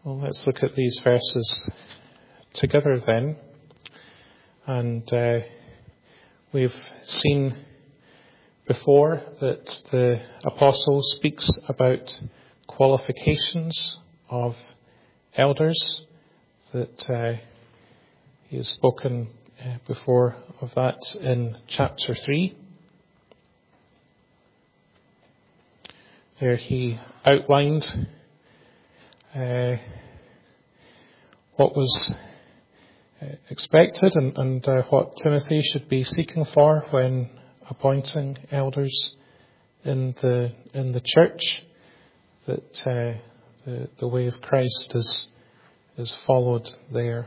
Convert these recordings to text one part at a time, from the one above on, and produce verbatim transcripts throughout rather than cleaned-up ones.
Well, let's look at these verses together then. And uh, we've seen before that the apostle speaks about qualifications of elders, that uh, he has spoken uh, before of that in chapter three. There he outlined uh, what was uh, expected and, and uh, what Timothy should be seeking for when appointing elders in the in the church, that uh, the, the way of Christ is is followed there.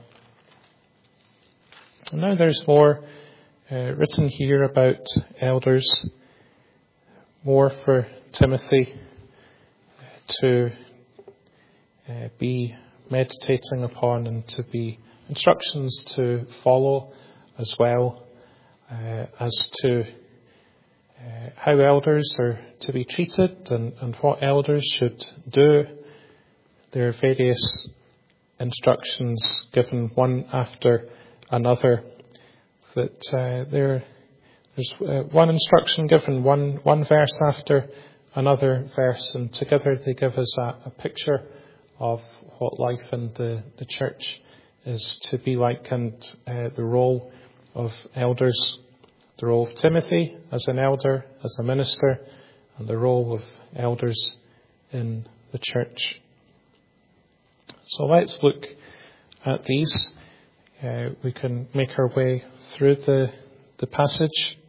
And now there's more uh, written here about elders, more for Timothy to uh, be meditating upon and to be instructions to follow, as well uh, as to uh, how elders are to be treated and, and what elders should do. There are various instructions given one after another. That uh, there, there's uh, one instruction given, one one verse after another verse, and together they give us a, a picture of what life in the, the church is to be like, and uh, the role of elders, the role of Timothy as an elder, as a minister, and the role of elders in the church. So let's look at these. Uh, we can make our way through the the passage.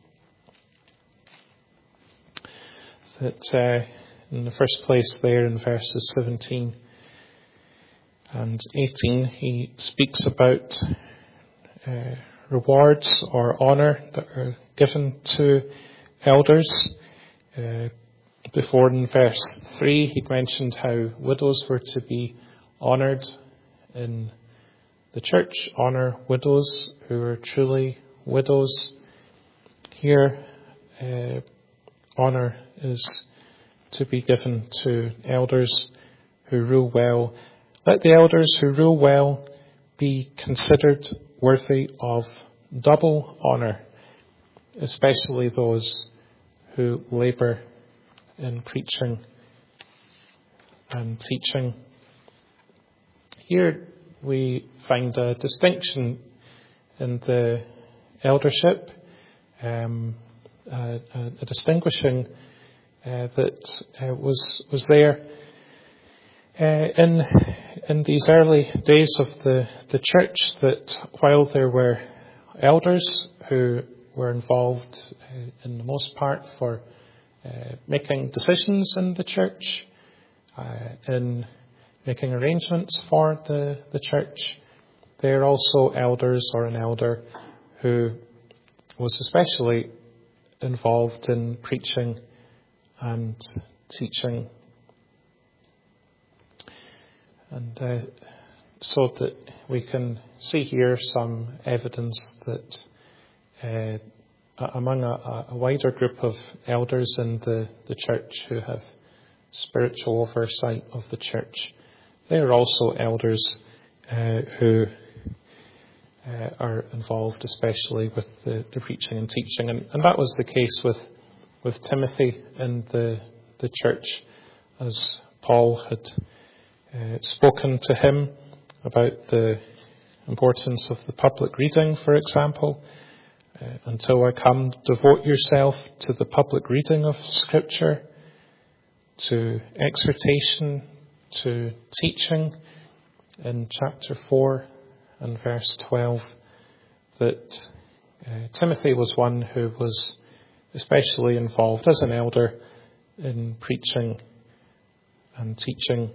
That uh, in the first place there in verses seventeen and eighteen, he speaks about uh, rewards or honour that are given to elders. Uh, before in verse three, he mentioned how widows were to be honoured in the church, honour widows who are truly widows. Here, uh, honour is to be given to elders who rule well. Let the elders who rule well be considered worthy of double honour, especially those who labour in preaching and teaching. Here we find a distinction in the eldership, um, a, a, a distinguishing uh, that uh, was was there uh, in in these early days of the, the church, that while there were elders who were involved uh, in the most part for uh, making decisions in the church, uh, in making arrangements for the, the church, there are also elders or an elder who was especially involved in preaching and teaching. And uh, so that we can see here some evidence that uh, among a, a wider group of elders in the, the church who have spiritual oversight of the church, there are also elders uh, who uh, are involved especially with the, the preaching and teaching. And, and that was the case with, with Timothy in the, the church, as Paul had uh, spoken to him about the importance of the public reading, for example. Uh, until I come, devote yourself to the public reading of Scripture, to exhortation, to teaching, in chapter four and verse twelve, that uh, Timothy was one who was especially involved as an elder in preaching and teaching.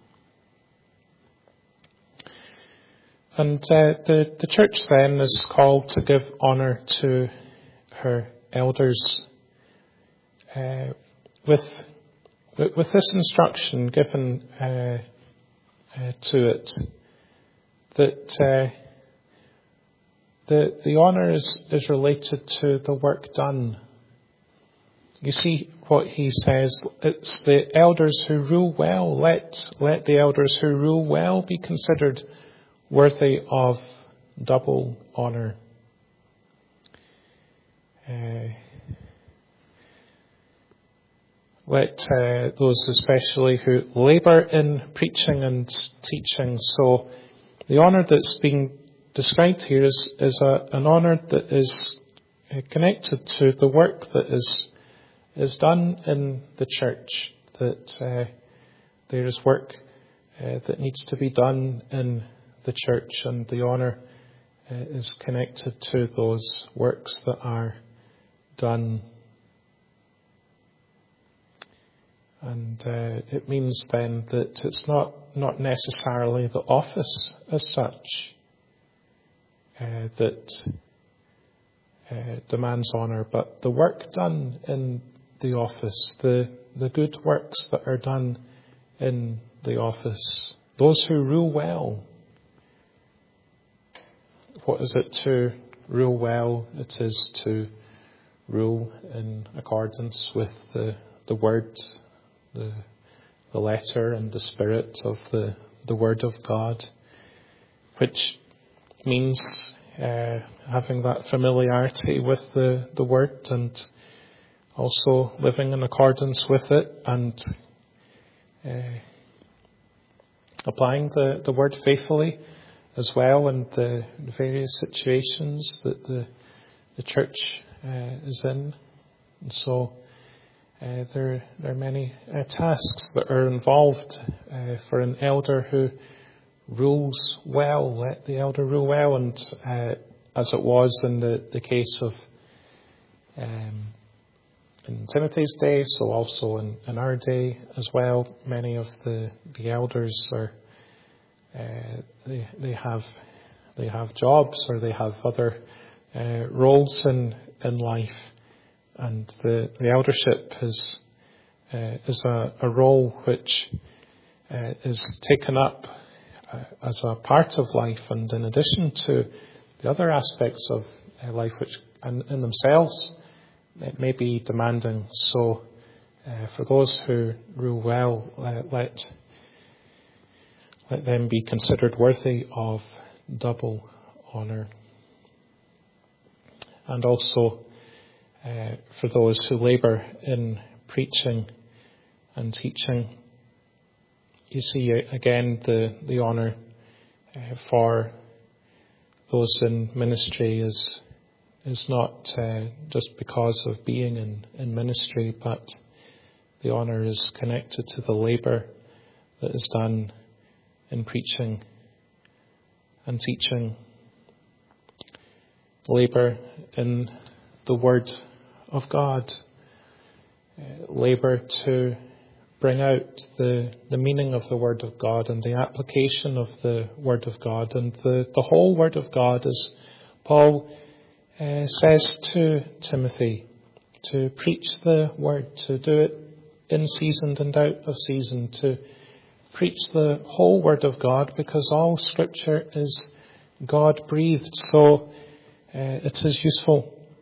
And uh, the, the church then is called to give honour to her elders uh, with With this instruction given uh, uh, to it, that uh, the the honour is, is related to the work done. You see what he says, it's the elders who rule well. Let, let the elders who rule well be considered worthy of double honour. Uh, let uh, those especially who labour in preaching and teaching. So the honour that's being described here is, is a, an honour that is connected to the work that is is done in the church, that uh, there is work uh, that needs to be done in the church, and the honour uh, is connected to those works that are done. And uh, it means then that it's not, not necessarily the office as such uh, that uh, demands honour, but the work done in the office, the, the good works that are done in the office. Those who rule well. What is it to rule well? It is to rule in accordance with the, the word, the, the letter and the spirit of the, the word of God, which means uh, having that familiarity with the, the word and also living in accordance with it, and uh, applying the, the word faithfully as well in the various situations that the, the church uh, is in. And so uh, there, there are many uh, tasks that are involved uh, for an elder who rules well. Let the elder rule well, and uh, as it was in the, the case of um, in Timothy's day, so also in, in our day as well, many of the, the elders are uh, they they have they have jobs or they have other uh, roles in in life, and the, the eldership is uh, is a, a role which uh, is taken up uh, as a part of life, and in addition to the other aspects of uh, life, which in, in themselves it may be demanding. So uh, for those who rule well, let, let let them be considered worthy of double honour. And also uh, for those who labour in preaching and teaching, you see again the, the honour uh, for those in ministry is is not uh, just because of being in, in ministry, but the honour is connected to the labour that is done in preaching and teaching. Labour in the Word of God. Uh, labour to bring out the, the meaning of the Word of God and the application of the Word of God and the, the whole Word of God, as Paul Uh, says to Timothy, to preach the word, to do it in season and out of season, to preach the whole word of God, because all scripture is God breathed, so uh, it is useful.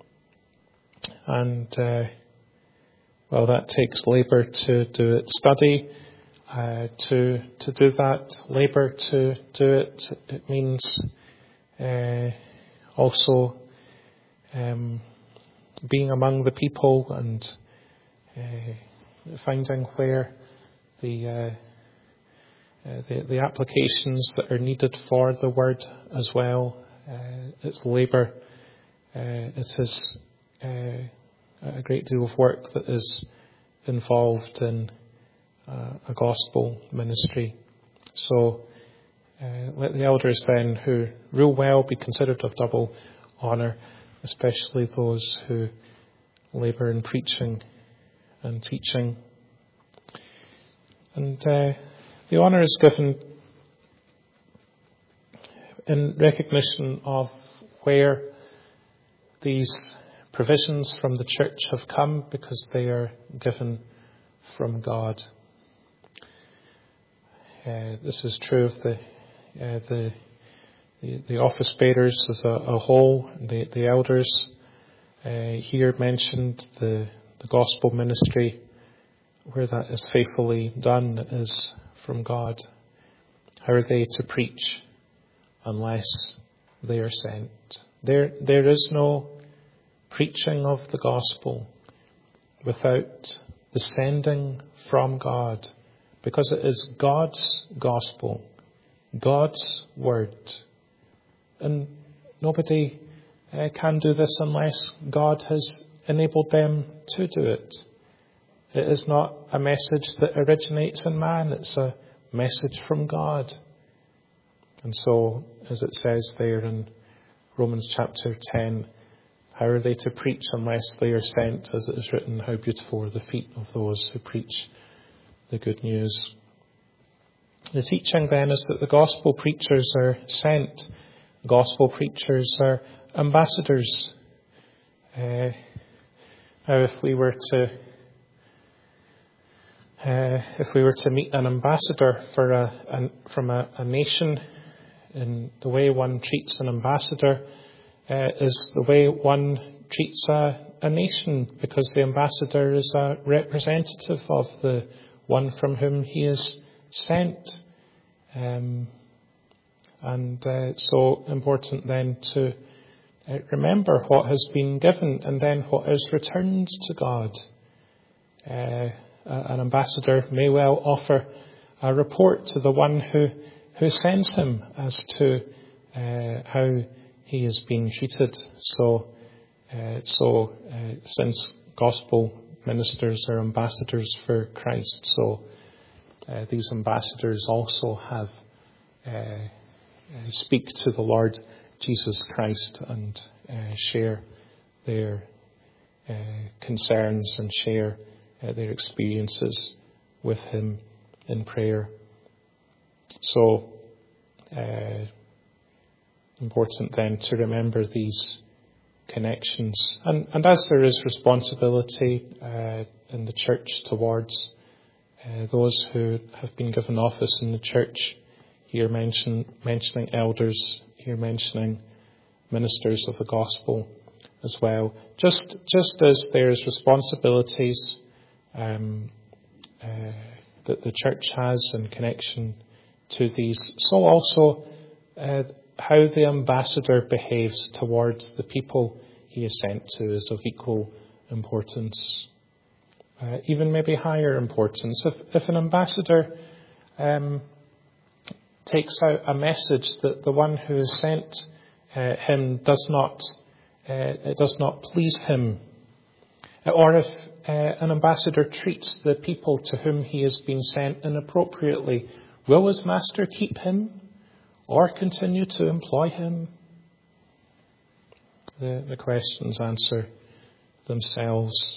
And uh, well, that takes labour to do it, study uh, to to do that, labour to do it. It means uh, also Um, being among the people and uh, finding where the, uh, uh, the the applications that are needed for the word as well. Uh, it's labour. Uh, it is uh, a great deal of work that is involved in uh, a gospel ministry. So uh, let the elders then who rule well be considered of double honour, especially those who labour in preaching and teaching. And uh, the honour is given in recognition of where these provisions from the church have come, because they are given from God. Uh, this is true of the uh, the The, the office bearers as a, a whole, the, the elders uh, here mentioned, the the gospel ministry, where that is faithfully done, is from God. How are they to preach unless they are sent? There, there is no preaching of the gospel without the sending from God, because it is God's gospel, God's word. And nobody uh, can do this unless God has enabled them to do it. It is not a message that originates in man, it's a message from God. And so, as it says there in Romans chapter ten, how are they to preach unless they are sent? As it is written, how beautiful are the feet of those who preach the good news. The teaching then is that the gospel preachers are sent. Gospel preachers are ambassadors. Uh, now, if we were to uh, if we were to meet an ambassador for a, a from a, a nation, in the way one treats an ambassador uh, is the way one treats a, a nation, because the ambassador is a representative of the one from whom he is sent. Um, and uh, so important then to uh, remember what has been given and then what is returned to God. Uh, an ambassador may well offer a report to the one who, who sends him as to uh, how he is being treated. So, uh, so uh, since gospel ministers are ambassadors for Christ, so uh, these ambassadors also have uh, speak to the Lord Jesus Christ and uh, share their uh, concerns and share uh, their experiences with him in prayer. So, uh, important then to remember these connections. And, and as there is responsibility uh, in the church towards uh, those who have been given office in the church, here mention, mentioning elders, here mentioning ministers of the gospel as well. Just just as there's responsibilities um, uh, that the church has in connection to these, so also uh, how the ambassador behaves towards the people he is sent to is of equal importance, uh, even maybe higher importance. If, if an ambassador um, takes out a message that the one who has sent uh, him does not uh, it does not please him, or if uh, an ambassador treats the people to whom he has been sent inappropriately, will his master keep him or continue to employ him? The, the questions answer themselves.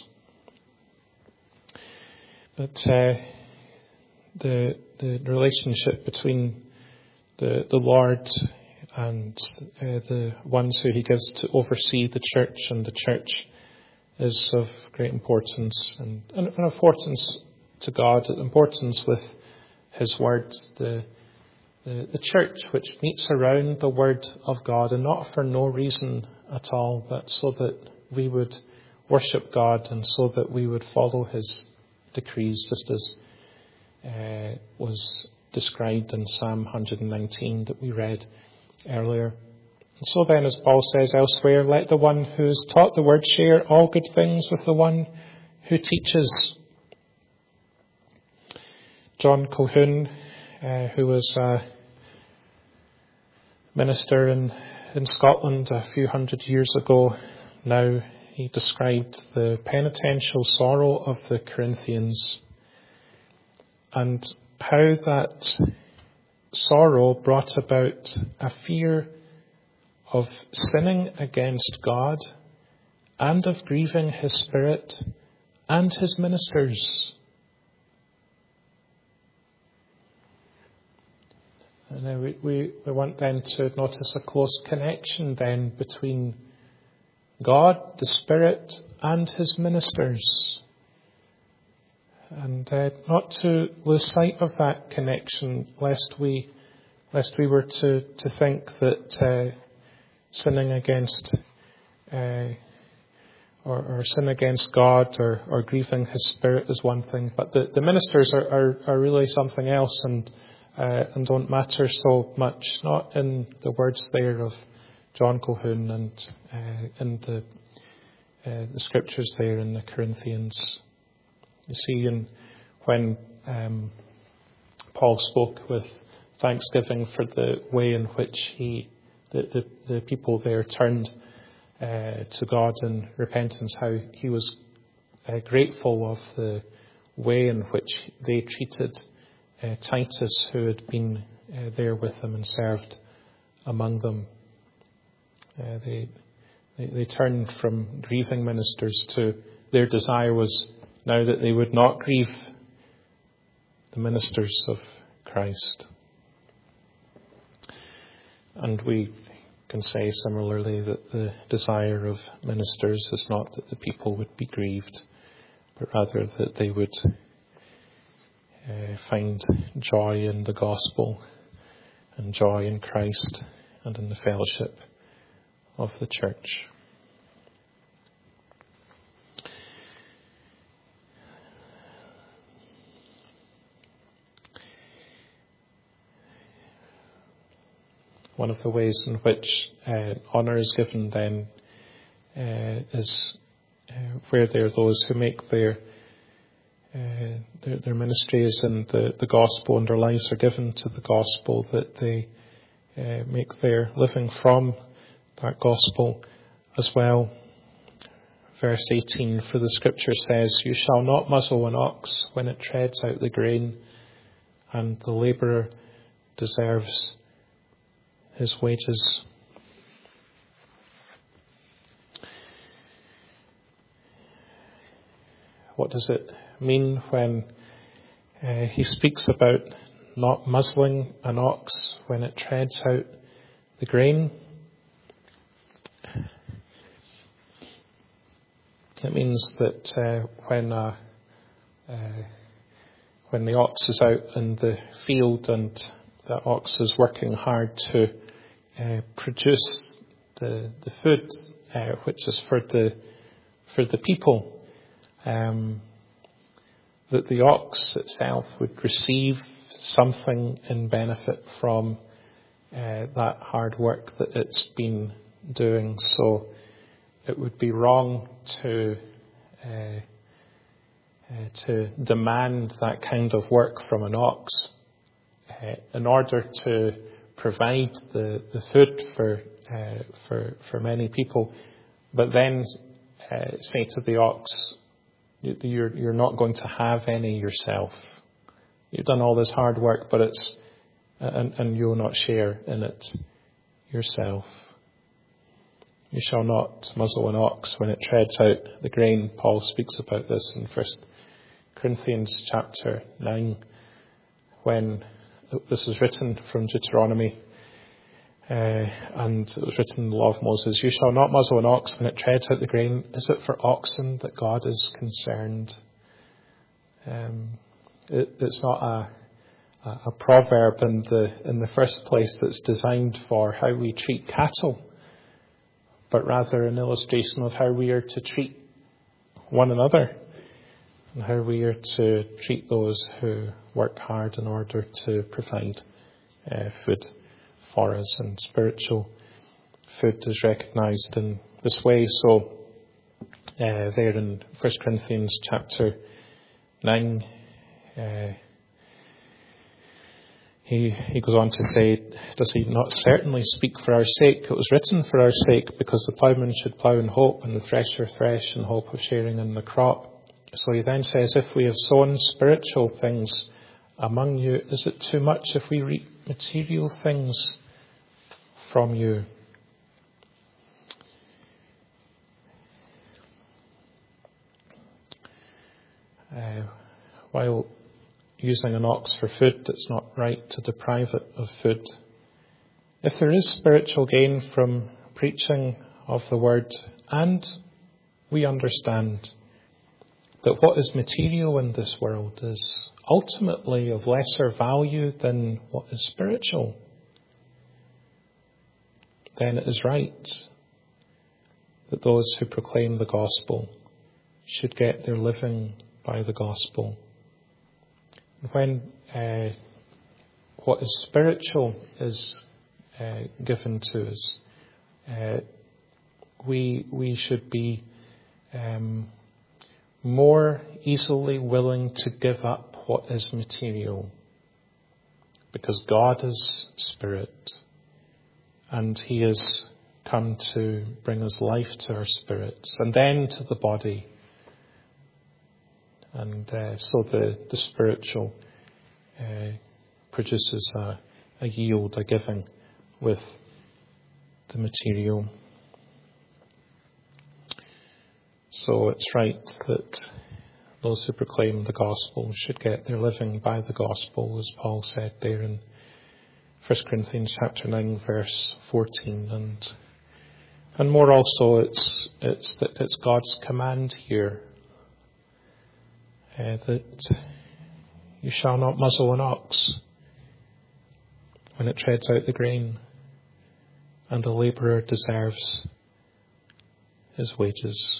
But uh, the the relationship between the the Lord and uh, the ones who he gives to oversee the church and the church is of great importance, and, and importance to God, importance with his word. The, the the church which meets around the word of God, and not for no reason at all, but so that we would worship God and so that we would follow his decrees, just as uh, was described in Psalm one nineteen that we read earlier. And so then, as Paul says elsewhere, let the one who is taught the word share all good things with the one who teaches. John Colquhoun, uh, who was a minister in, in Scotland a few hundred years ago now, he described the penitential sorrow of the Corinthians and how that sorrow brought about a fear of sinning against God and of grieving his Spirit and his ministers. And we, we, we want then to notice a close connection then between God, the Spirit, and his ministers. And uh, not to lose sight of that connection, lest we lest we were to, to think that uh, sinning against uh, or, or sin against God or, or grieving his Spirit is one thing, but the, the ministers are, are, are really something else and uh, and don't matter so much, not in the words there of John Colquhoun and uh, in the, uh, the scriptures there in the Corinthians. You see, in, when um, Paul spoke with thanksgiving for the way in which he, the, the, the people there turned uh, to God in repentance, how he was uh, grateful of the way in which they treated uh, Titus, who had been uh, there with them and served among them. Uh, they, they they turned from grieving ministers to their desire was now that they would not grieve the ministers of Christ. And we can say similarly that the desire of ministers is not that the people would be grieved, but rather that they would uh, find joy in the gospel and joy in Christ and in the fellowship of the church. One of the ways in which uh, honour is given then uh, is uh, where there are those who make their uh, their, their ministries and the, the gospel and their lives are given to the gospel, that they uh, make their living from that gospel as well. Verse eighteen, for the scripture says, you shall not muzzle an ox when it treads out the grain, and the labourer deserves his wages. What does it mean when uh, he speaks about not muzzling an ox when it treads out the grain? It means that uh, when uh, uh, when the ox is out in the field and the ox is working hard to uh, produce the the food, uh, which is for the for the people, um, that the ox itself would receive something in benefit from uh, that hard work that it's been doing. So it would be wrong to uh, uh, to demand that kind of work from an ox uh, in order to provide the, the food for uh, for for many people, but then uh, say to the ox, you're you're not going to have any yourself. You've done all this hard work, but it's and, and you'll not share in it yourself. You shall not muzzle an ox when it treads out the grain. Paul speaks about this in First Corinthians chapter nine, when this was written from Deuteronomy, uh, and it was written in the law of Moses. You shall not muzzle an ox when it treads out the grain. Is it for oxen that God is concerned? Um, it, it's not a, a, a proverb in the in the first place that's designed for how we treat cattle, but rather an illustration of how we are to treat one another and how we are to treat those who work hard in order to provide uh, food for us. And spiritual food is recognised in this way. So uh, there in First Corinthians chapter nine, uh, He, he goes on to say, does he not certainly speak for our sake? It was written for our sake, because the ploughman should plough in hope and the thresher thresh in hope of sharing in the crop. So he then says, if we have sown spiritual things among you, is it too much if we reap material things from you? Uh, while using an ox for food, it's not right to deprive it of food. If there is spiritual gain from preaching of the word, and we understand that what is material in this world is ultimately of lesser value than what is spiritual, then it is right that those who proclaim the gospel should get their living by the gospel. When uh, what is spiritual is uh, given to us, uh, we we should be um, more easily willing to give up what is material, because God is spirit, and He has come to bring us life to our spirits and then to the body. And uh, so the, the spiritual uh, produces a, a yield, a giving with the material. So it's right that those who proclaim the gospel should get their living by the gospel, as Paul said there in First Corinthians chapter nine, verse fourteen. And and more also, it's it's that it's God's command here uh, that you shall not muzzle an ox when it treads out the grain, and the labourer deserves his wages.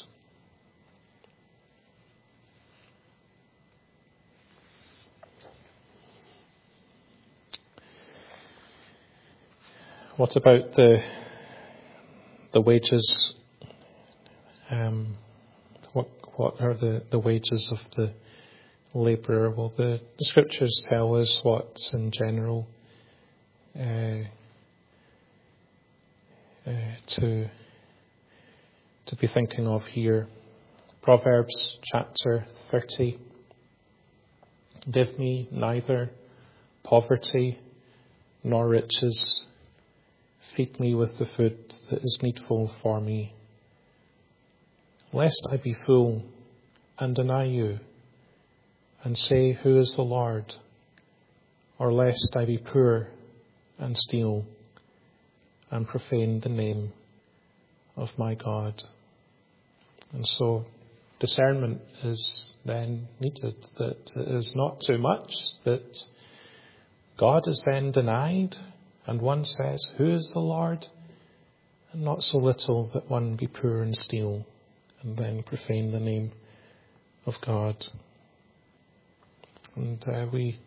What about the the wages? Um, what what are the, the wages of the labourer? Well, the, the scriptures tell us what, in general, uh, uh, to to be thinking of here. Proverbs chapter thirty. Give me neither poverty nor riches. Feed me with the food that is needful for me, lest I be full and deny you, and say, who is the Lord? Or lest I be poor and steal, and profane the name of my God. And so discernment is then needed, that it is not too much, that God is then denied, and one says, who is the Lord? And not so little that one be poor and steal, and then profane the name of God. And uh, we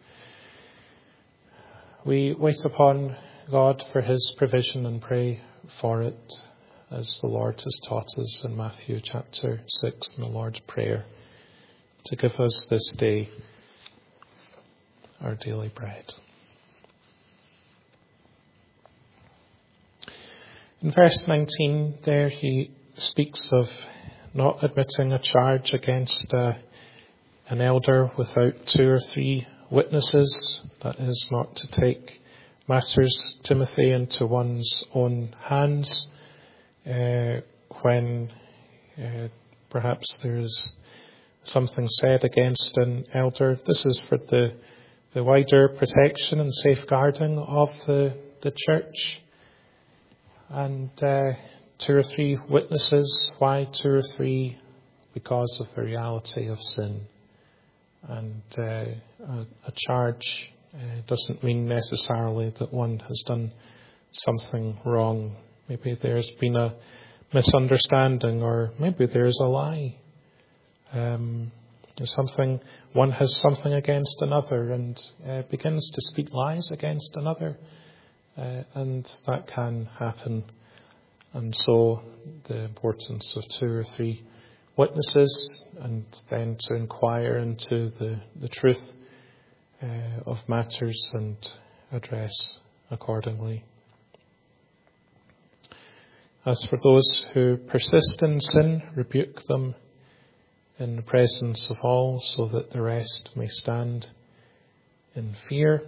we wait upon God for His provision and pray for it, as the Lord has taught us in Matthew chapter six in the Lord's Prayer, to give us this day our daily bread. In verse nineteen there, he speaks of not admitting a charge against uh, an elder without two or three witnesses. That is, not to take matters, Timothy, into one's own hands uh, when uh, perhaps there is something said against an elder. This is for the, the wider protection and safeguarding of the, the church. And uh, two or three witnesses. Why two or three? Because of the reality of sin. And uh, a, a charge uh, doesn't mean necessarily that one has done something wrong. Maybe there's been a misunderstanding, or maybe there's a lie. Um, something one has something against another and uh, begins to speak lies against another. Uh, and that can happen. And so the importance of two or three witnesses, and then to inquire into the, the truth uh, of matters and address accordingly. As for those who persist in sin, rebuke them in the presence of all, so that the rest may stand in fear.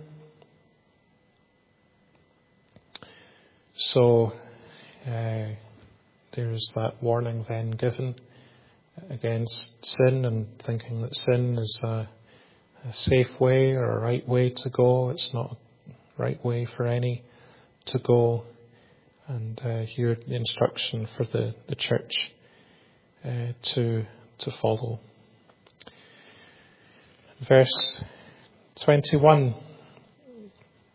So uh, there's that warning then given against sin, and thinking that sin is a, a safe way or a right way to go. It's not a right way for any to go. And uh, here the instruction for the, the church uh, to to follow. Verse twenty-one,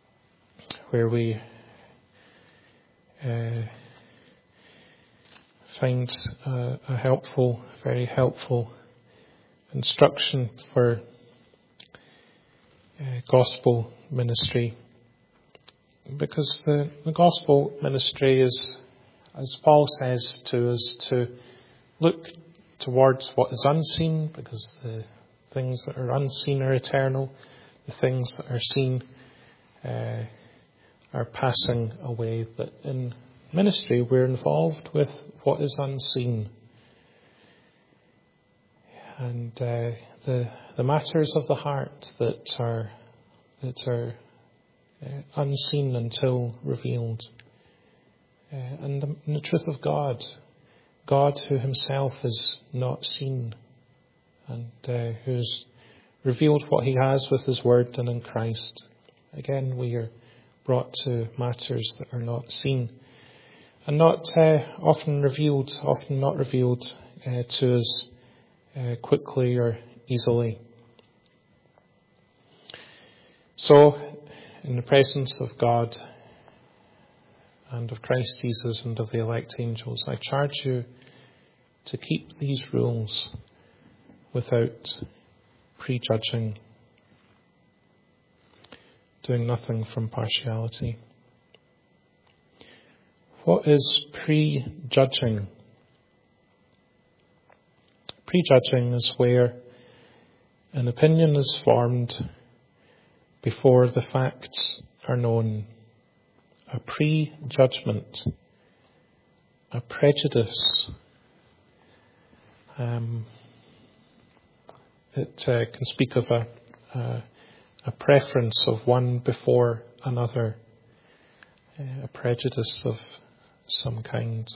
where we Uh, find a, a helpful, very helpful instruction for uh, gospel ministry. Because the, the gospel ministry is, as Paul says to us, to look towards what is unseen, because the things that are unseen are eternal. The things that are seen uh, are passing away. That in ministry we're involved with what is unseen. And uh, the the matters of the heart that are that are uh, unseen until revealed. Uh, and, the, and the truth of God. God who himself is not seen, and uh, who's revealed what he has with his word and in Christ. Again, we are brought to matters that are not seen, and not uh, often revealed, often not revealed uh, to us uh, quickly or easily. So, in the presence of God and of Christ Jesus and of the elect angels, I charge you to keep these rules without prejudging, doing nothing from partiality. What is prejudging? Prejudging is where an opinion is formed before the facts are known. A prejudgment, a prejudice. Um, it uh, can speak of a, a, a preference of one before another, uh, a prejudice of some kind.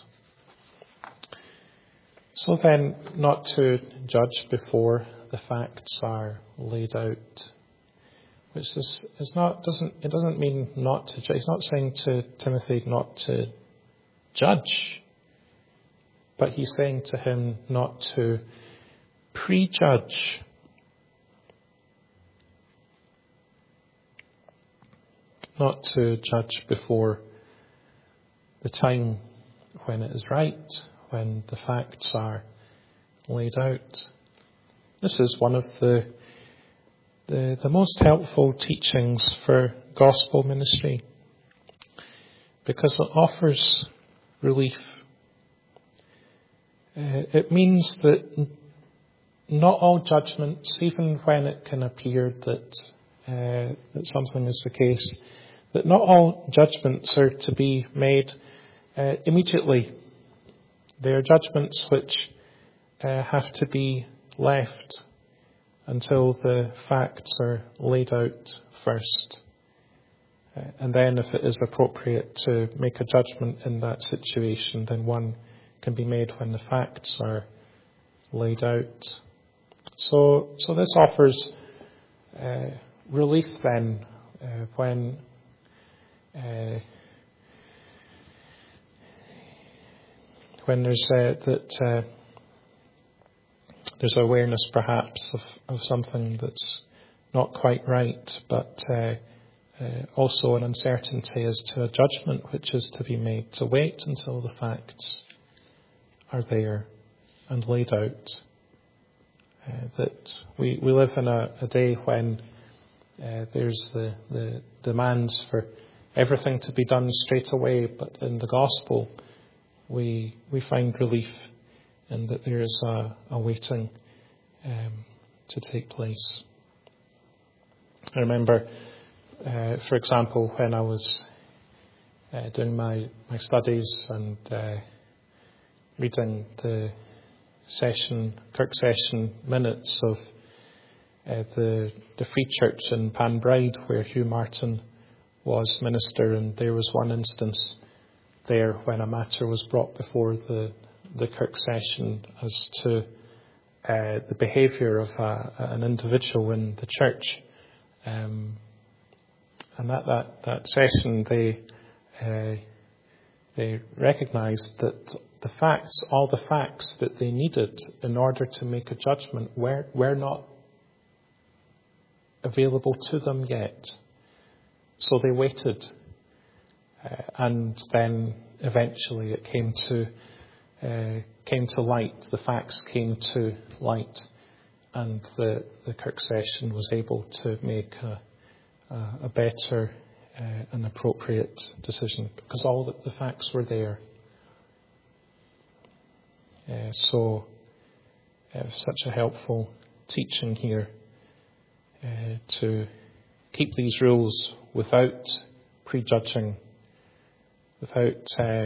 So then, not to judge before the facts are laid out. Which is, is not doesn't it doesn't mean not to judge. He's not saying to Timothy not to judge, but he's saying to him not to prejudge. Not to judge before the time when it is right, when the facts are laid out. This is one of the The, the most helpful teachings for gospel ministry, because it offers relief. Uh, it means that not all judgments, even when it can appear that uh, that something is the case, that not all judgments are to be made uh, immediately. They are judgments which uh, have to be left until the facts are laid out first. Uh, and then if it is appropriate to make a judgment in that situation, then one can be made when the facts are laid out. So, so this offers uh, relief then uh, when uh, when there's uh, that uh, there's awareness perhaps of, of something that's not quite right, but uh, uh, also an uncertainty as to a judgment which is to be made, to wait until the facts are there and laid out. Uh, that we, we live in a, a day when uh, there's the, the demands for everything to be done straight away, but in the gospel we we find relief in that there is a, a waiting um, to take place. I remember, uh, for example, when I was uh, doing my, my studies and uh, reading the session, Kirk session minutes of uh, the the Free Church in Panbride, where Hugh Martin was minister, and there was one instance there when a matter was brought before the the Kirk session as to uh, the behaviour of a, an individual in the church, um, and at that that session they uh, they recognised that the facts, all the facts that they needed in order to make a judgment, were were not available to them yet. So they waited, uh, and then eventually it came to uh, came to light, the facts came to light, and the, the Kirk session was able to make a, a, a better uh, and appropriate decision because all the, the facts were there. Uh, so, uh, such a helpful teaching here uh, to keep these rules without prejudging, without uh,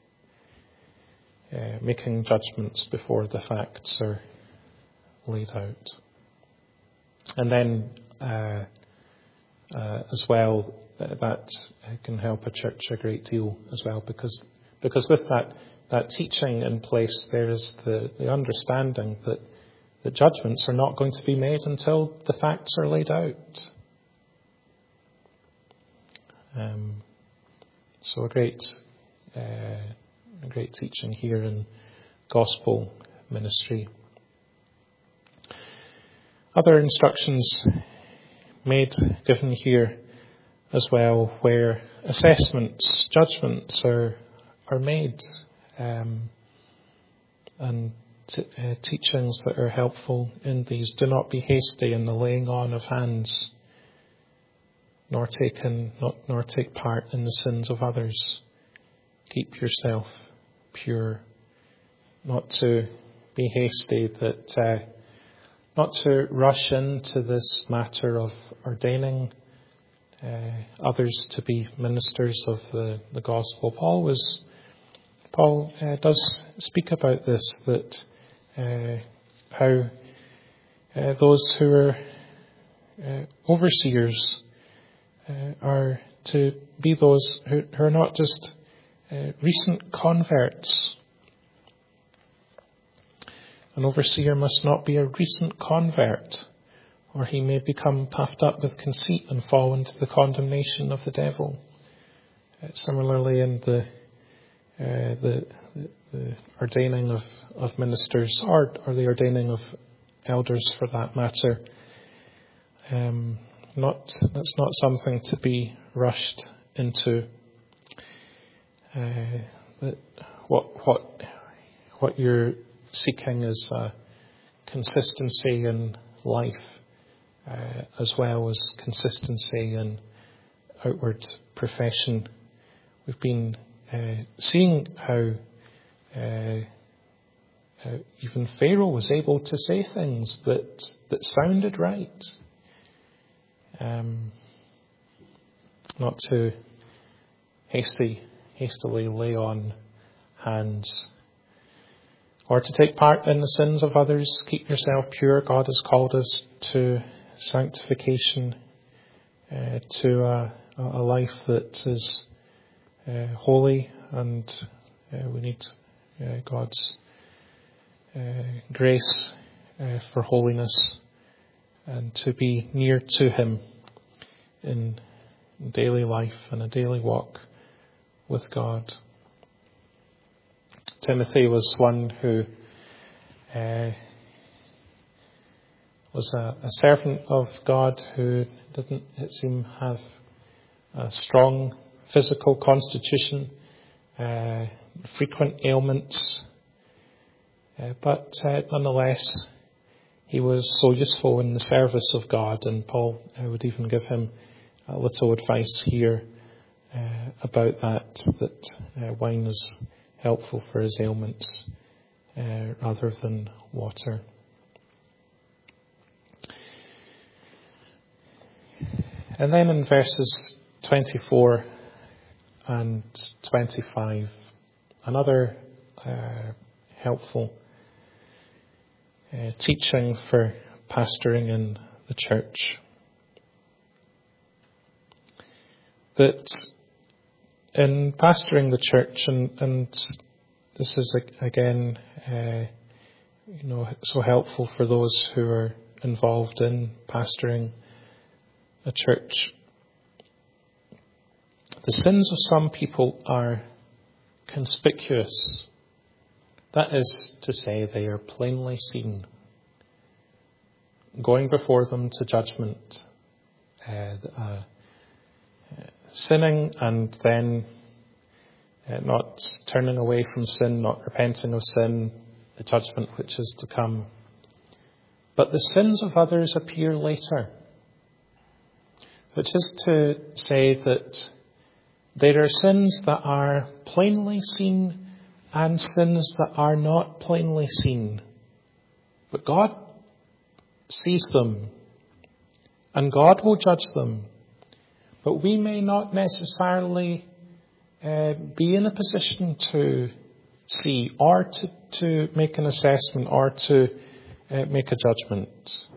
uh, making judgments before the facts are laid out. And then, uh, uh, as well, uh, that can help a church a great deal as well, because because with that that teaching in place, there is the, the understanding that the judgments are not going to be made until the facts are laid out. Um, so a great, uh, a great teaching here in gospel ministry. Other instructions made, given here as well, where assessments, judgments are are made, um, and t- uh, teachings that are helpful in these. Do not be hasty in the laying on of hands, nor take in, not, nor take part in the sins of others. Keep yourself pure. Not to be hasty, that uh, not to rush into this matter of ordaining uh, others to be ministers of the, the gospel. Paul was Paul uh, does speak about this, that uh, how uh, those who are uh, overseers uh, are to be those who, who are not just uh, recent converts. An overseer must not be a recent convert, or he may become puffed up with conceit and fall into the condemnation of the devil. Uh, similarly, in the uh, the, the, the ordaining of, of ministers, or, or the ordaining of elders for that matter, um, not that's not something to be rushed into. Uh, but what what what you're seeking is uh, consistency in life, uh, as well as consistency in outward profession. We've been uh, seeing how, uh, how even Pharaoh was able to say things that that sounded right. Um, not to hasty, hastily lay on hands, or to take part in the sins of others. Keep yourself pure. God has called us to sanctification, uh, to a, a life that is uh, holy, and uh, we need uh, God's uh, grace uh, for holiness, and to be near to Him in daily life and a daily walk with God. Timothy was one who uh, was a, a servant of God who didn't, it seemed, have a strong physical constitution, uh, frequent ailments, uh, but uh, nonetheless he was so useful in the service of God, and Paul uh, would even give him a little advice here uh, about that, that uh, wine is helpful for his ailments uh, rather than water. And then in verses twenty-four and twenty-five, another uh, helpful uh, teaching for pastoring in the church. That in pastoring the church, and, and this is again, uh, you know, so helpful for those who are involved in pastoring a church. The sins of some people are conspicuous. That is to say, they are plainly seen, going before them to judgment, uh, uh, sinning, and then uh, not turning away from sin, not repenting of sin, the judgment which is to come. But the sins of others appear later, which is to say that there are sins that are plainly seen and sins that are not plainly seen. But God sees them, and God will judge them. But we may not necessarily uh, be in a position to see or to, to make an assessment or to uh, make a judgment.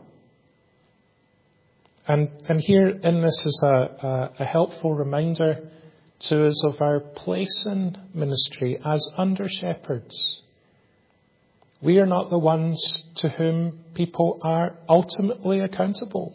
And, and here in this is a, a, a helpful reminder to us of our place in ministry as under shepherds. We are not the ones to whom people are ultimately accountable.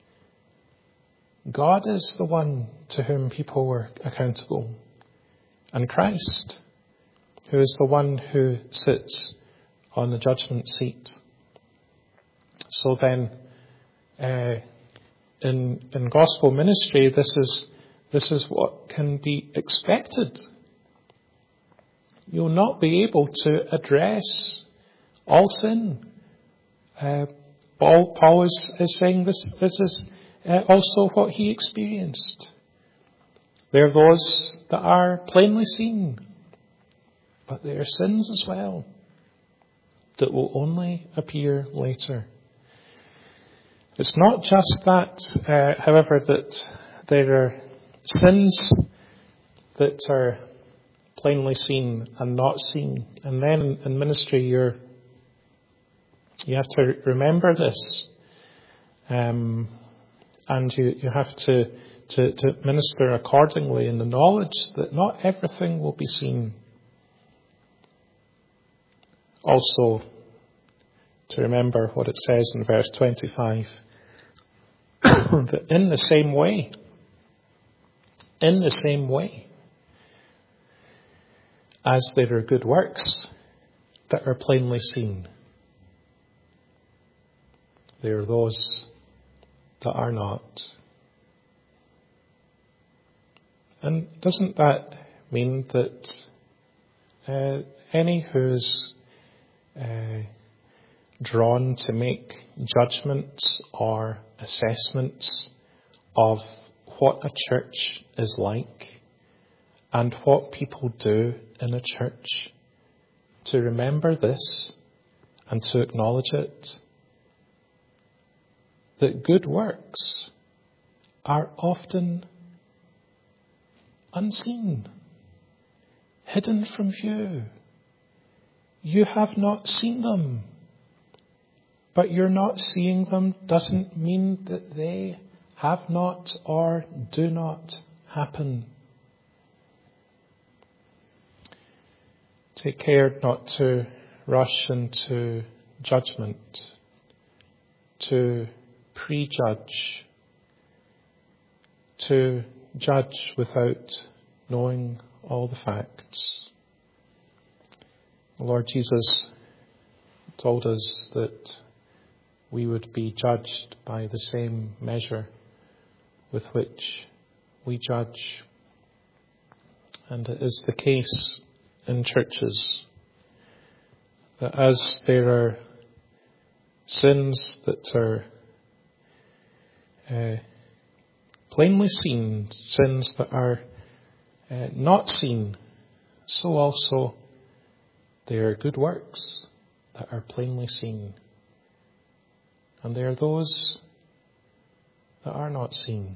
God is the one to whom people are accountable. And Christ, who is the one who sits on the judgment seat. So then, uh, in, in gospel ministry, this is, this is what can be expected. You'll not be able to address all sin. Uh, Paul, Paul is, is saying this, this is uh, also what he experienced. There are those that are plainly seen, but there are sins as well that will only appear later. It's not just that, uh, however, that there are sins that are plainly seen and not seen. And then in ministry, you're You have to remember this, um, and you, you have to, to, to minister accordingly in the knowledge that not everything will be seen. Also, to remember what it says in verse twenty-five, that in the same way, in the same way, as there are good works that are plainly seen, there are those that are not. And doesn't that mean that uh, any who is uh, drawn to make judgments or assessments of what a church is like and what people do in a church, to remember this and to acknowledge it, that good works are often unseen, hidden from view. You have not seen them, but you're not seeing them doesn't mean that they have not or do not happen. Take care not to rush into judgment, to prejudge, to judge without knowing all the facts. The Lord Jesus told us that we would be judged by the same measure with which we judge. And it is the case in churches that as there are sins that are Uh, plainly seen, sins that are uh, not seen, so also there are good works that are plainly seen. And there are those that are not seen.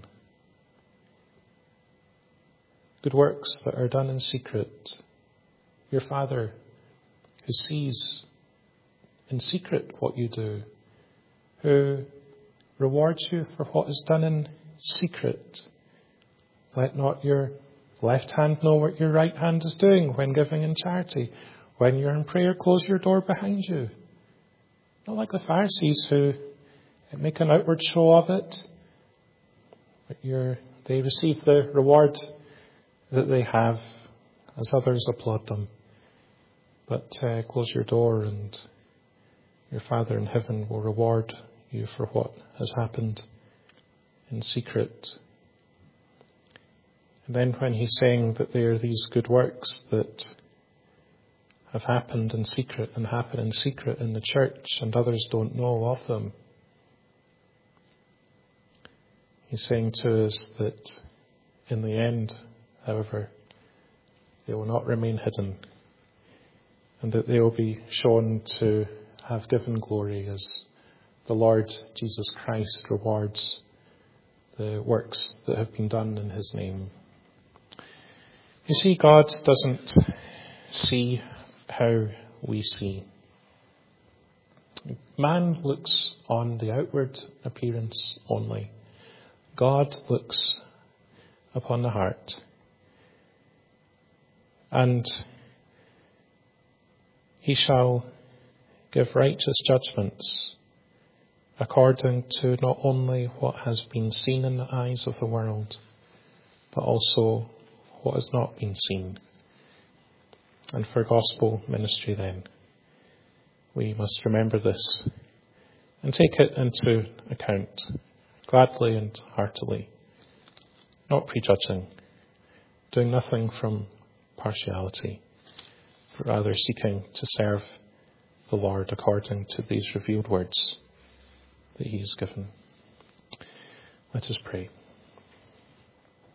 Good works that are done in secret. Your Father who sees in secret what you do, who rewards you for what is done in secret. Let not your left hand know what your right hand is doing when giving in charity. When you're in prayer, close your door behind you. Not like the Pharisees who make an outward show of it, but you're, they receive the reward that they have as others applaud them. But uh, close your door and your Father in heaven will reward you for what has happened in secret. And then when he's saying that there are these good works that have happened in secret and happen in secret in the church and others don't know of them, he's saying to us that in the end, however, they will not remain hidden, and that they will be shown to have given glory as the Lord Jesus Christ rewards the works that have been done in his name. You see, God doesn't see how we see. Man looks on the outward appearance only. God looks upon the heart. And he shall give righteous judgments according to not only what has been seen in the eyes of the world, but also what has not been seen. And for gospel ministry then, we must remember this and take it into account gladly and heartily, not prejudging, doing nothing from partiality, but rather seeking to serve the Lord according to these revealed words that he has given. Let us pray.